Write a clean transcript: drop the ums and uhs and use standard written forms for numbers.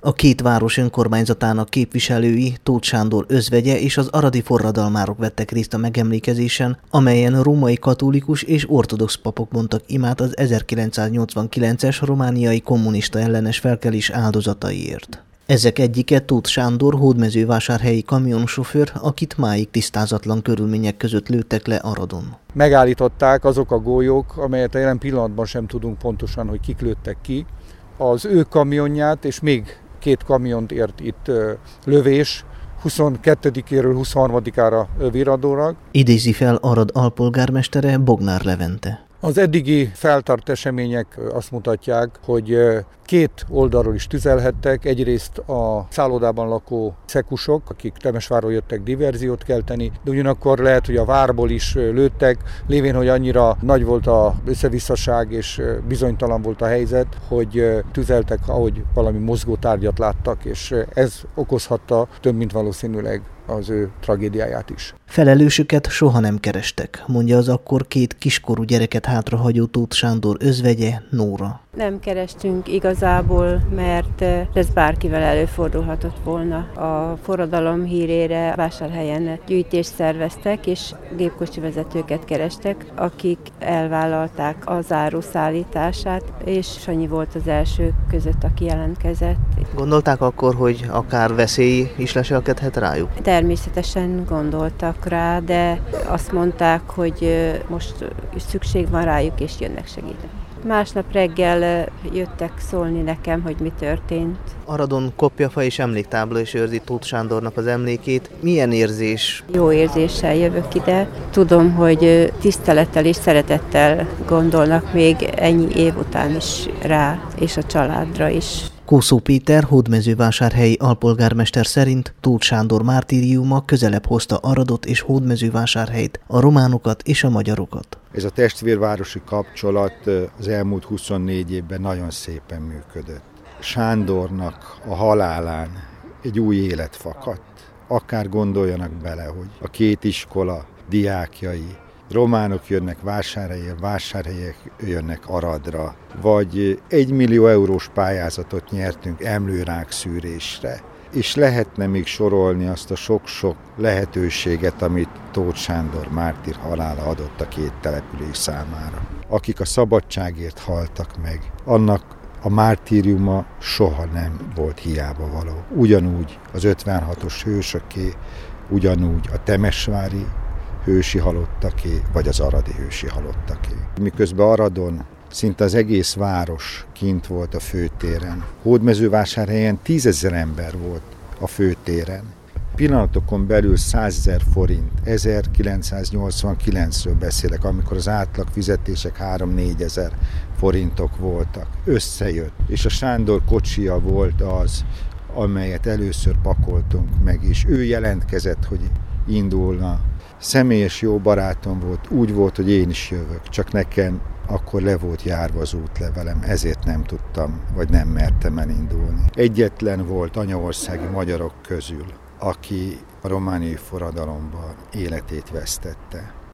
A két város önkormányzatának képviselői, Tóth Sándor özvegye és az aradi forradalmárok vettek részt a megemlékezésen, amelyen római katolikus és ortodox papok mondtak imát az 1989-es romániai kommunista ellenes felkelés áldozataiért. Ezek egyike Tóth Sándor hódmezővásárhelyi kamionsofőr, akit máig tisztázatlan körülmények között lőttek le Aradon. Megállították azok a golyók, amelyet a jelen pillanatban sem tudunk pontosan, hogy kik lőttek ki. Az ő kamionját és még 2 kamiont ért itt lövés, 22-éről 23-ára Viradóra. Idézi fel Arad alpolgármestere, Bognár Levente. Az eddigi feltart események azt mutatják, hogy 2 oldalról is tüzelhettek. Egyrészt a szállodában lakó szekusok, akik Temesvárról jöttek diverziót kelteni, de ugyanakkor lehet, hogy a várból is lőttek, lévén, hogy annyira nagy volt az összevisszaság és bizonytalan volt a helyzet, hogy tüzeltek, ahogy valami mozgó tárgyat láttak, és ez okozhatta több mint valószínűleg az ő tragédiáját is. Felelősöket soha nem kerestek, mondja az akkor 2 kiskorú gyereket hátrahagyó Tóth Sándor özvegye, Nóra. Nem kerestünk igazából, mert ez bárkivel előfordulhatott volna. A forradalom hírére Vásárhelyen gyűjtést szerveztek, és gépkocsi vezetőket kerestek, akik elvállalták az áru szállítását, és Sanyi volt az első között, aki jelentkezett. Gondolták akkor, hogy akár veszély is leselkedhet rájuk? Természetesen gondoltak rá, de azt mondták, hogy most szükség van rájuk, és jönnek segíteni. Másnap reggel jöttek szólni nekem, hogy mi történt. Aradon kopjafa és emléktábla is őrzi Tóth Sándornak az emlékét. Milyen érzés? Jó érzéssel jövök ide. Tudom, hogy tisztelettel és szeretettel gondolnak még ennyi év után is rá, és a családra is. Kószó Péter, hódmezővásárhelyi alpolgármester szerint Tóth Sándor mártíriuma közelebb hozta Aradot és Hódmezővásárhelyt, a románokat és a magyarokat. Ez a testvérvárosi kapcsolat az elmúlt 24 évben nagyon szépen működött. Sándornak a halálán egy új élet fakadt. Akár gondoljanak bele, hogy a 2 iskola diákjai, románok jönnek Vásárhelyre, vásárhelyek jönnek Aradra, vagy 1 millió eurós pályázatot nyertünk emlőrák szűrésre. És lehetne még sorolni azt a sok-sok lehetőséget, amit Tóth Sándor mártír halála adott a 2 település számára. Akik a szabadságért haltak meg, annak a mártíriuma soha nem volt hiába való. Ugyanúgy az 56-os hősöké, ugyanúgy a temesvári hősi halottaké, vagy az aradi hősi halottaké. Miközben Aradon szinte az egész város kint volt a főtéren. Hódmezővásárhelyen 10 000 ember volt a főtéren. Pillanatokon belül 100 000 forint, 1989-ről beszélek, amikor az átlag fizetések 3-4 ezer forintok voltak. Összejött, és a Sándor kocsija volt az, amelyet először pakoltunk meg, és ő jelentkezett, hogy indulna. Személyes jó barátom volt, úgy volt, hogy én is jövök, csak nekem akkor le volt járva az útlevelem, ezért nem tudtam, vagy nem mertem elindulni. Egyetlen volt anyaországi magyarok közül, aki a romániai forradalomban életét vesztette.